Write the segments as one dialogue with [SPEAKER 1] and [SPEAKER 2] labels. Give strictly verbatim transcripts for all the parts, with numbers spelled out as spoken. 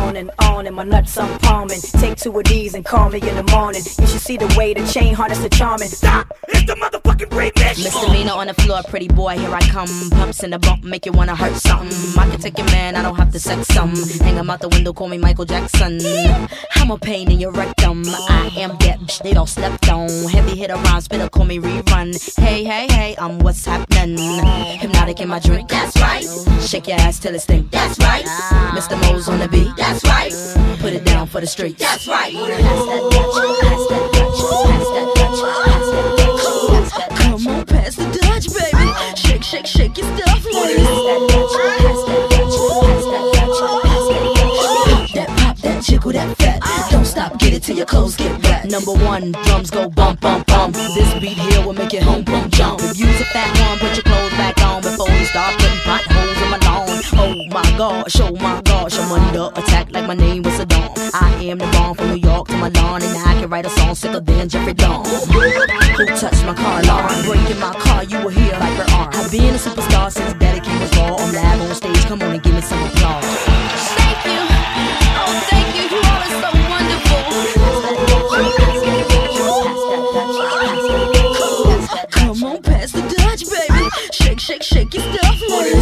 [SPEAKER 1] on and on, and my nuts I'm palming. Take two of these and call me in the morning. You should see the way the chain harness the charming. Stop! It's the motherfucking remix.
[SPEAKER 2] Misdemeanor on the floor, pretty boy, here I come. Pumps in the bump, make you wanna hurt something. I can take your man, I don't have to sex some. Hang him out the window, call me Michael Jackson. I'm a pain in your rectum. I am that bitch they all slept on. Heavy hitter rhyme, spitter, call me rerun. Hey, hey, hey, I'm what's happening. Hypnotic in my drink, that's right. Shake your ass till it stink, that's right. Mister Mo's on the beat, that's right. Put it down for the street, that's right. Pass that Dutch, pass that Dutch, pass that Dutch, pass that Dutch, pass that Dutch. Come on, pass the Dutch, baby. Shake, shake, shake your stuff, ladies. Pass that Dutch, pass that Dutch, pass that Dutch, pass that Dutch. That pop, that jiggle, that fat. Don't stop, get it till your clothes get wet. Number one, drums go bump, bump, bump. This beat here will make it home, boom, jump. If you's a fat one, put your clothes back on before you start putting potholes in my lawn. Oh my gosh, oh my gosh, I'm under attack like my name was Saddam. I am the bomb from New York to Milan, and I can write a song sicker than Jeffrey Dawn. Who touched my car alarm? Breaking my car, you will hear like her arm. I've been a superstar since Daddy King was raw. I'm live on stage, come on and give me some applause. Thank you, oh thank you, you all are so wonderful. Come on, pass the Dutch, baby. Shake, shake, shake your stuff, ladies.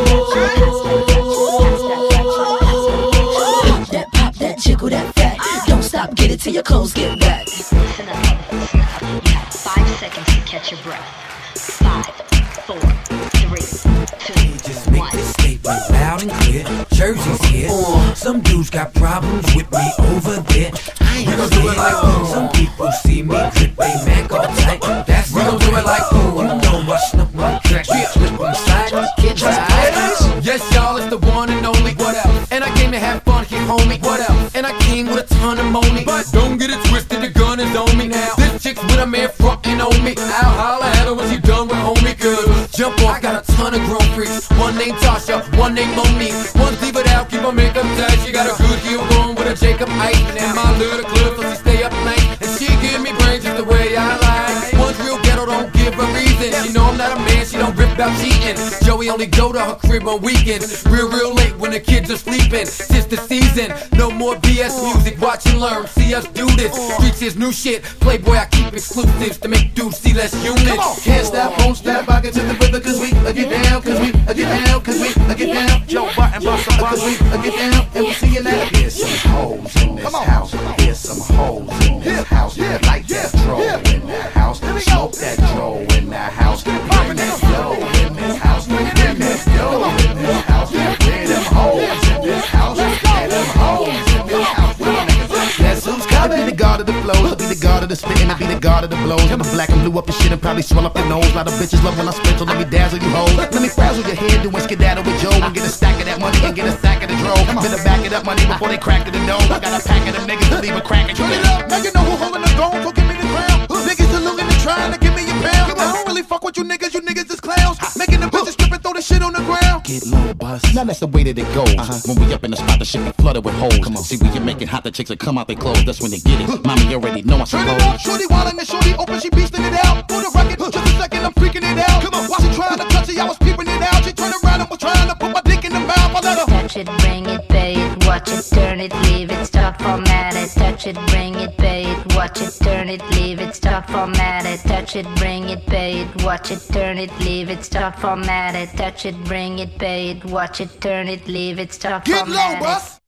[SPEAKER 2] That pop, that jiggle, that fat. Don't stop, get it till your clothes get wet.
[SPEAKER 3] Listen up, listen up. You have five seconds to catch your breath. Five, four, three, two,
[SPEAKER 4] just make
[SPEAKER 3] one.
[SPEAKER 4] this statement loud and clear. Jersey's here. Uh, some dudes got problems with me over there. I ain't gonna do it like uh, some people see me drip they Mac all tight. That's we gon' do it like uh, you know I snuff my track. Yeah, slip on the side, get right. Yes, y'all, it's the one and only. What else? And I came to have fun, keep homie. What else? And I came with a ton of money. But don't get it twisted, the gun is on me now. This chick's with a man frontin' on me. I'll holla at her when she done with homie. Cause jump off, got a ton of grown freaks. One named Tasha, one named Monique. One leave it out, keep her makeup tight. She got a good heel going with a Jacob Ike. And my little club, so she stay up night. And she give me brains just the way I like. One's real ghetto, don't give a reason. She know I'm not a man, she don't rip about cheating. Joey only go to her crib on weekends. Real, real late when the kids are sleeping. Tis the season, no more B S music. Watch and learn, see us do this. Streets is new shit. Playboy, I keep exclusives to make dudes see less units.
[SPEAKER 5] Can't stop, won't stop, I get to the river cause we uh, get down, cause we uh, get down, cause we uh, get down. Joe Button, bust uh, cause we uh, get down, and we see you now.
[SPEAKER 6] Here's some hoes in this house. Here's some hoes in this house. Light that dro in that house. Smoke that dro in that house. Bring that yo in this house. Bring that yo in this house. Bring them hoes in this house. Bring them hoes in this house.
[SPEAKER 5] That's who's coming. I'll be the god of the flows, I'll be the god of the spitting, I'll be the god of the blows. I'm black and blue up your shit and probably swell up your nose. A lot of bitches love when I spit, so let me dazzle you hoes. Let me frazzle your head, doing skedaddle with Joe. And get a stack of that money and get a sack of the dro. Better back it up money before they crack to the dough. I got a pack of them niggas to leave a crack at you. Turn it up, now you know who holding the throne, so give me the crown. Niggas saluting and trying to give me a pound. I don't really fuck with you niggas, you niggas is clowns. Making the bitches strip and throw the shit on the ground.
[SPEAKER 7] Get low, bust. Now that's the way that it goes. Uh-huh. When we up in the spot, the shit be flooded with holes. Come on, see when you make it hot, the chicks that come out they clothes. That's when they get it. Mommy already know I
[SPEAKER 5] Turn
[SPEAKER 7] suppose.
[SPEAKER 5] it up, shorty wildin' and shorty open, she beastin' it out. For the record, just a second, I'm freaking it out. Come on, while she trying to touch it, I was peeping it out. She turned around and was trying to put my dick in the mouth. I let her
[SPEAKER 3] Touch it, bring it, pay it, watch it, turn it, leave it, stop, format it. Touch it, bring it, pay it, watch it, turn it, leave it, stop, format it. Touch it, bring it, pay it, watch it, turn it, leave it, stop, format it. Touch it, bring it, pay it, watch it, turn it, leave it, stop,
[SPEAKER 5] get low,
[SPEAKER 3] format it.
[SPEAKER 5] bus.